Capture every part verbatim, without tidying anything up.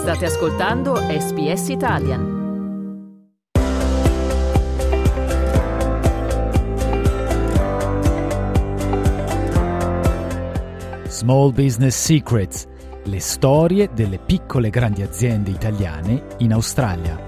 State ascoltando S B S Italian. Small Business Secrets, le storie delle piccole e grandi aziende italiane in Australia.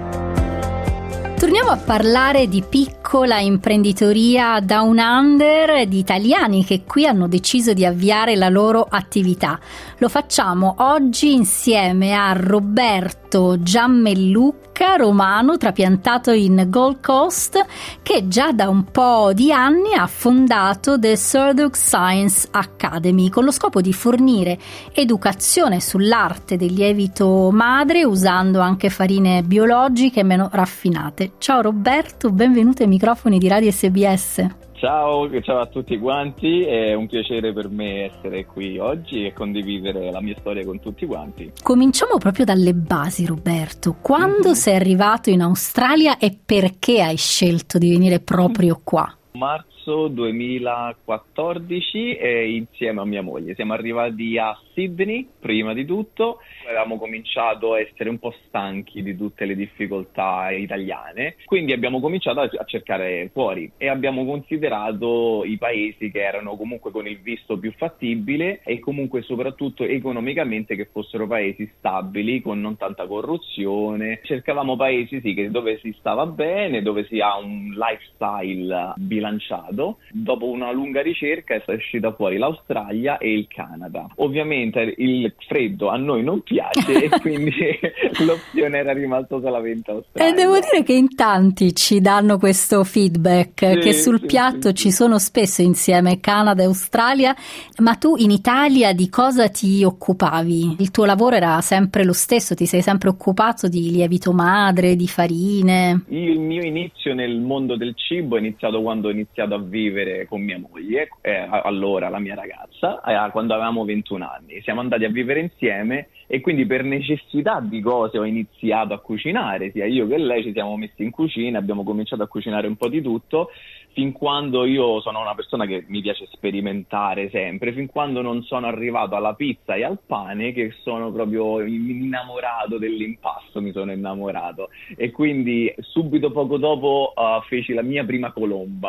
Torniamo a parlare di piccola imprenditoria down under, di italiani che qui hanno deciso di avviare la loro attività. Lo facciamo oggi insieme a Roberto Giammellucca, romano trapiantato in Gold Coast, che già da un po' di anni ha fondato The Surduk Science Academy con lo scopo di fornire educazione sull'arte del lievito madre usando anche farine biologiche meno raffinate. Ciao Roberto, benvenuto ai microfoni di Radio S B S. Ciao, ciao a tutti quanti, è un piacere per me essere qui oggi e condividere la mia storia con tutti quanti. Cominciamo proprio dalle basi, Roberto. Quando mm-hmm. sei arrivato in Australia e perché hai scelto di venire proprio qua? Marzo duemilaquattordici e insieme a mia moglie siamo arrivati a Sydney prima di tutto. Avevamo cominciato a essere un po' stanchi di tutte le difficoltà italiane, quindi abbiamo cominciato a cercare fuori e abbiamo considerato i paesi che erano comunque con il visto più fattibile e comunque soprattutto economicamente che fossero paesi stabili, con non tanta corruzione. Cercavamo paesi sì, che dove si stava bene, dove si ha un lifestyle bilanciato. Dopo una lunga ricerca è uscita fuori l'Australia e il Canada. Ovviamente il freddo a noi non piace e quindi l'opzione era rimasta solamente Australia. E devo dire che in tanti ci danno questo feedback, sì, che sul sì, piatto sì, ci sì. sono spesso insieme Canada e Australia. Ma tu in Italia di cosa ti occupavi? Il tuo lavoro era sempre lo stesso? Ti sei sempre occupato di lievito madre, di farine? Il mio inizio nel mondo del cibo è iniziato quando ho iniziato a vivere con mia moglie, eh, allora la mia ragazza, eh, quando avevamo ventuno anni. Siamo andati a vivere insieme e quindi per necessità di cose ho iniziato a cucinare, sia io che lei ci siamo messi in cucina, abbiamo cominciato a cucinare un po' di tutto, fin quando io sono una persona che mi piace sperimentare sempre, fin quando non sono arrivato alla pizza e al pane, che sono proprio innamorato dell'impasto, mi sono innamorato e quindi subito poco dopo uh, feci la mia prima colomba.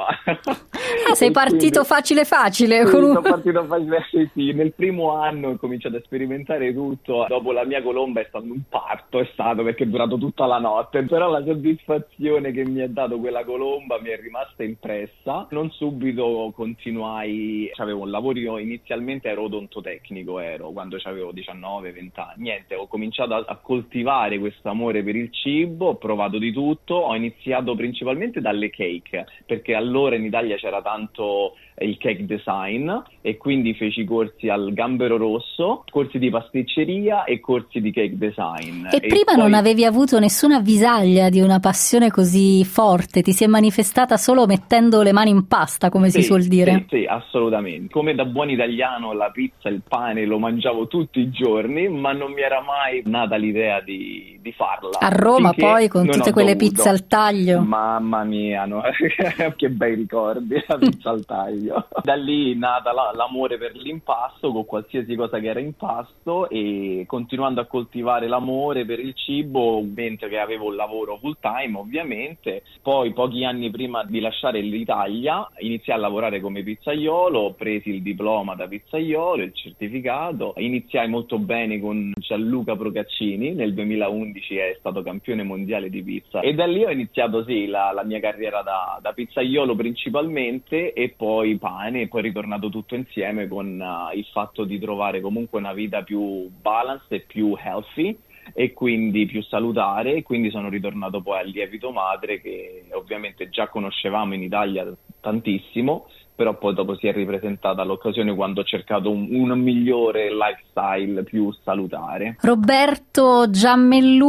Ah, sei partito quindi, facile facile? Sì, con un... sono partito facile, sì, sì, nel primo anno ho cominciato a sperimentare tutto, dopo la mia colomba è stato un parto, è stato perché è durato tutta la notte, però la soddisfazione che mi ha dato quella colomba mi è rimasta impressa. Non subito continuai, avevo un lavoro, io inizialmente ero odontotecnico, ero quando avevo diciannove venti anni, niente, ho cominciato a, a coltivare questo amore per il cibo, ho provato di tutto, ho iniziato principalmente dalle cake, perché allora in Italia c'era tanto il cake design e quindi feci corsi al Gambero Rosso, corsi di pasticceria e corsi di cake design. E, e prima poi... non avevi avuto nessuna avvisaglia di una passione così forte, ti si è manifestata solo mettendo le mani in pasta, come sì, si suol dire? Sì, sì, assolutamente. Come da buon italiano la pizza, il pane lo mangiavo tutti i giorni, ma non mi era mai nata l'idea di, di farla. A Roma poi con tutte quelle dovuto. pizze al taglio. Mamma mia, no? Che bei ricordi, la pizza al taglio. Da lì è nata la, l'amore per l'impasto, con qualsiasi cosa che era impasto, e continuando a coltivare l'amore per il cibo mentre che avevo un lavoro full time ovviamente. Poi pochi anni prima di lasciare l'Italia iniziai a lavorare come pizzaiolo, ho preso il diploma da pizzaiolo, il certificato, iniziai molto bene con Gianluca Procaccini, nel duemilaundici è stato campione mondiale di pizza e da lì ho iniziato sì la, la mia carriera da, da pizzaiolo principalmente e poi pane, e poi è ritornato tutto insieme con uh, il fatto di trovare comunque una vita più balanced e più healthy e quindi più salutare, e quindi sono ritornato poi al lievito madre, che ovviamente già conoscevamo in Italia tantissimo, però poi dopo si è ripresentata l'occasione quando ho cercato un, un migliore lifestyle più salutare. Roberto Giammellucca,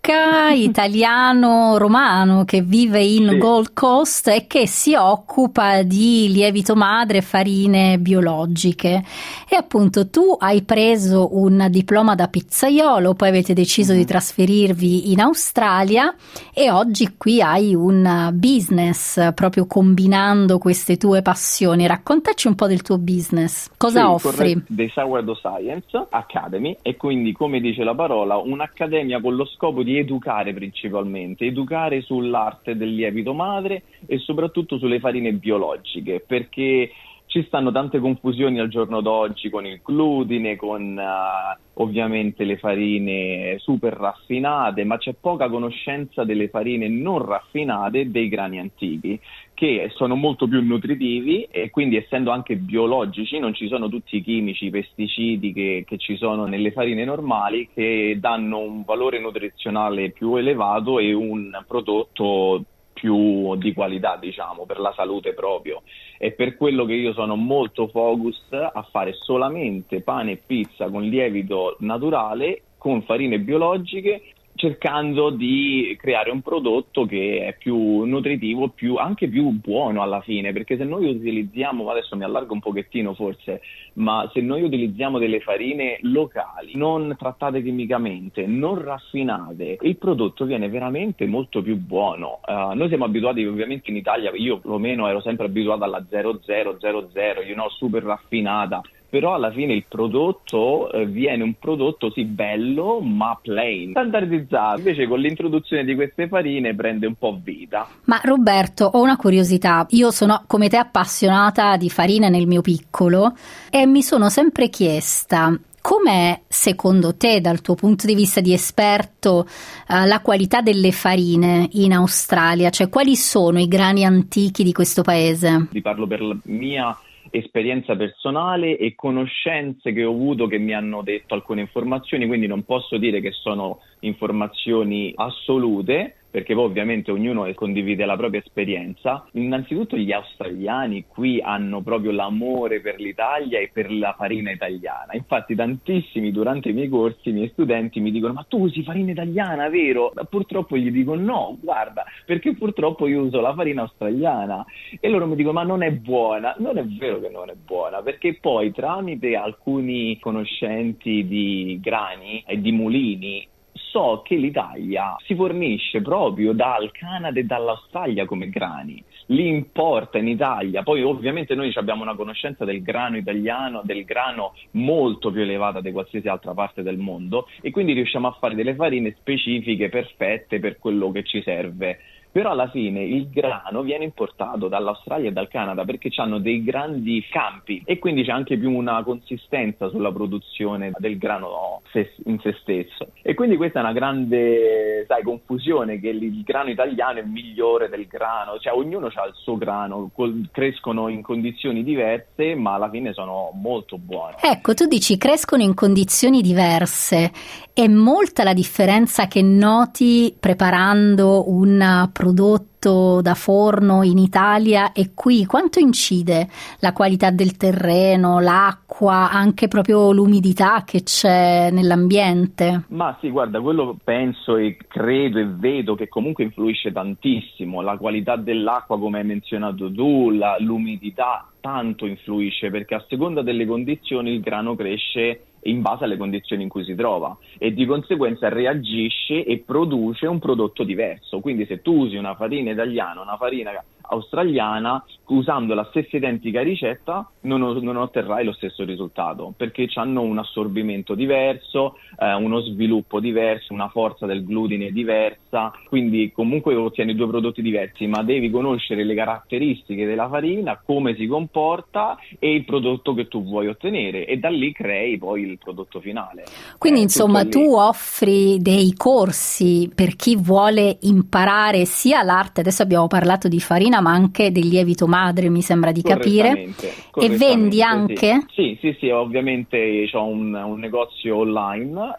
Luca, italiano-romano che vive in Sì. Gold Coast e che si occupa di lievito madre e farine biologiche. E appunto tu hai preso un diploma da pizzaiolo, poi avete deciso Mhm. di trasferirvi in Australia e oggi qui hai un business proprio combinando queste tue passioni. Raccontaci un po' del tuo business. Cosa Sì, offri? corretto, The Sourdough Science Academy, e quindi, come dice la parola, un'accademia con lo scopo di educare principalmente, educare sull'arte del lievito madre e soprattutto sulle farine biologiche, perché ci stanno tante confusioni al giorno d'oggi con il glutine, con eh, ovviamente le farine super raffinate, ma c'è poca conoscenza delle farine non raffinate e dei grani antichi, che sono molto più nutritivi e quindi, essendo anche biologici, non ci sono tutti i chimici, i pesticidi che, che ci sono nelle farine normali, che danno un valore nutrizionale più elevato e un prodotto più di qualità, diciamo, per la salute proprio. È per quello che io sono molto focus a fare solamente pane e pizza con lievito naturale, con farine biologiche, cercando di creare un prodotto che è più nutritivo, più, anche più buono alla fine, perché se noi utilizziamo, adesso mi allargo un pochettino forse, ma se noi utilizziamo delle farine locali, non trattate chimicamente, non raffinate, il prodotto viene veramente molto più buono. Uh, noi siamo abituati, ovviamente in Italia, io perlomeno ero sempre abituato alla zero zero zero zero, you know, super raffinata, però alla fine il prodotto eh, viene un prodotto sì bello ma plain, standardizzato. Invece con l'introduzione di queste farine prende un po' vita. Ma Roberto, ho una curiosità. Io sono come te appassionata di farine nel mio piccolo e mi sono sempre chiesta: com'è, secondo te, dal tuo punto di vista di esperto, eh, la qualità delle farine in Australia? Cioè, quali sono i grani antichi di questo paese? Vi parlo per la mia esperienza personale e conoscenze che ho avuto, che mi hanno detto alcune informazioni, quindi non posso dire che sono informazioni assolute, perché poi ovviamente ognuno condivide la propria esperienza. Innanzitutto gli australiani qui hanno proprio l'amore per l'Italia e per la farina italiana. Infatti tantissimi durante i miei corsi, i miei studenti mi dicono: ma tu usi farina italiana, vero? Ma purtroppo gli dico no, guarda, perché purtroppo io uso la farina australiana. E loro mi dicono: ma non è buona. Non è vero che non è buona, perché poi tramite alcuni conoscenti di grani e di mulini so che l'Italia si fornisce proprio dal Canada e dall'Australia come grani, li importa in Italia. Poi ovviamente noi abbiamo una conoscenza del grano italiano, del grano molto più elevata di qualsiasi altra parte del mondo, e quindi riusciamo a fare delle farine specifiche, perfette per quello che ci serve. Però alla fine il grano viene importato dall'Australia e dal Canada perché hanno dei grandi campi e quindi c'è anche più una consistenza sulla produzione del grano in se stesso. E quindi questa è una grande, sai, confusione, che il grano italiano è migliore del grano, cioè ognuno ha il suo grano, crescono in condizioni diverse ma alla fine sono molto buoni. Ecco, tu dici crescono in condizioni diverse. È molta la differenza che noti preparando un prodotto da forno in Italia e qui? Quanto incide la qualità del terreno, l'acqua, anche proprio l'umidità che c'è nell'ambiente? Ma sì, guarda, quello penso e credo e vedo che comunque influisce tantissimo. La qualità dell'acqua, come hai menzionato tu, la, l'umidità tanto influisce, perché a seconda delle condizioni il grano cresce in base alle condizioni in cui si trova e di conseguenza reagisce e produce un prodotto diverso. Quindi se tu usi una farina italiana, una farina australiana, usando la stessa identica ricetta non, non otterrai lo stesso risultato, perché hanno un assorbimento diverso, eh, uno sviluppo diverso, una forza del glutine diversa, quindi comunque ottieni due prodotti diversi, ma devi conoscere le caratteristiche della farina, come si comporta e il prodotto che tu vuoi ottenere, e da lì crei poi il prodotto finale. Quindi eh, insomma tu offri dei corsi per chi vuole imparare sia l'arte, adesso abbiamo parlato di farina, ma anche del lievito madre, mi sembra di capire. Correttamente, E vendi anche? Sì, sì, sì, sì, ovviamente ho un, un negozio online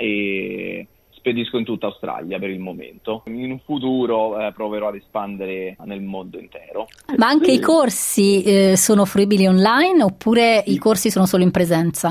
e spedisco in tutta Australia per il momento. In un futuro eh, proverò ad espandere nel mondo intero. Ma anche sì. i corsi eh, sono fruibili online oppure i corsi sono solo in presenza?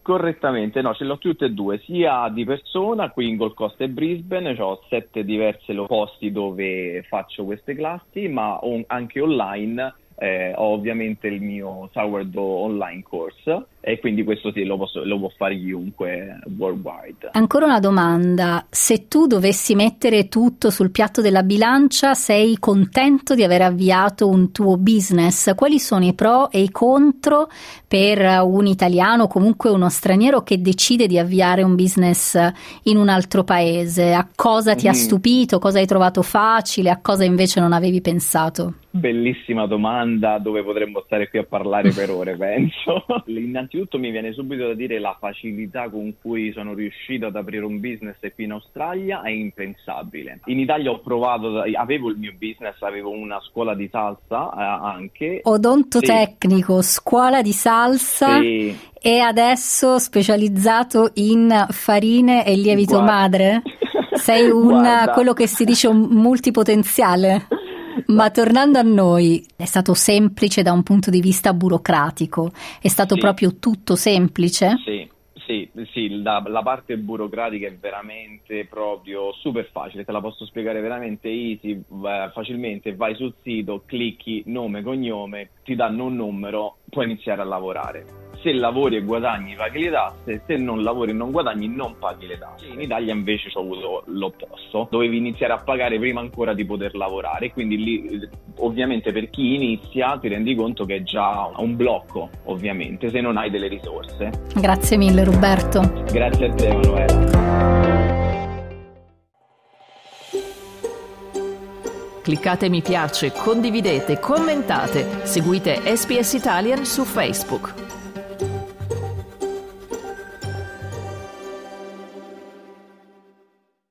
Correttamente, no, ce l'ho tutte e due, sia di persona qui in Gold Coast e Brisbane, ho sette diversi posti dove faccio queste classi, ma ho anche online. Eh, ho ovviamente il mio Sourdough online course e quindi questo sì, lo, posso, lo può fare chiunque worldwide. Ancora una domanda: se tu dovessi mettere tutto sul piatto della bilancia, sei contento di aver avviato un tuo business? Quali sono i pro e i contro per un italiano o comunque uno straniero che decide di avviare un business in un altro paese? A cosa ti mm. ha stupito? Cosa hai trovato facile? A cosa invece non avevi pensato? Bellissima domanda, dove potremmo stare qui a parlare per ore, penso. Innanzitutto mi viene subito da dire la facilità con cui sono riuscito ad aprire un business qui in Australia è impensabile. In Italia ho provato, avevo il mio business, avevo una scuola di salsa eh, anche. Odontotecnico, sì. Scuola di salsa. Sì. E adesso specializzato in farine e lievito Guarda. madre? Sei un Guarda. quello che si dice un multipotenziale? Ma tornando a noi, è stato semplice da un punto di vista burocratico? È stato sì. proprio tutto semplice? Sì, sì, sì la, la parte burocratica è veramente proprio super facile, te la posso spiegare veramente easy, facilmente. Vai sul sito, clicchi nome, cognome, ti danno un numero, puoi iniziare a lavorare. Se lavori e guadagni paghi le tasse, se non lavori e non guadagni non paghi le tasse. In Italia invece ho avuto l'opposto, dovevi iniziare a pagare prima ancora di poter lavorare, quindi lì ovviamente per chi inizia ti rendi conto che è già un blocco, ovviamente, se non hai delle risorse. Grazie mille Roberto. Grazie a te Emanuela. Cliccate mi piace, condividete, commentate, seguite S B S Italian su Facebook.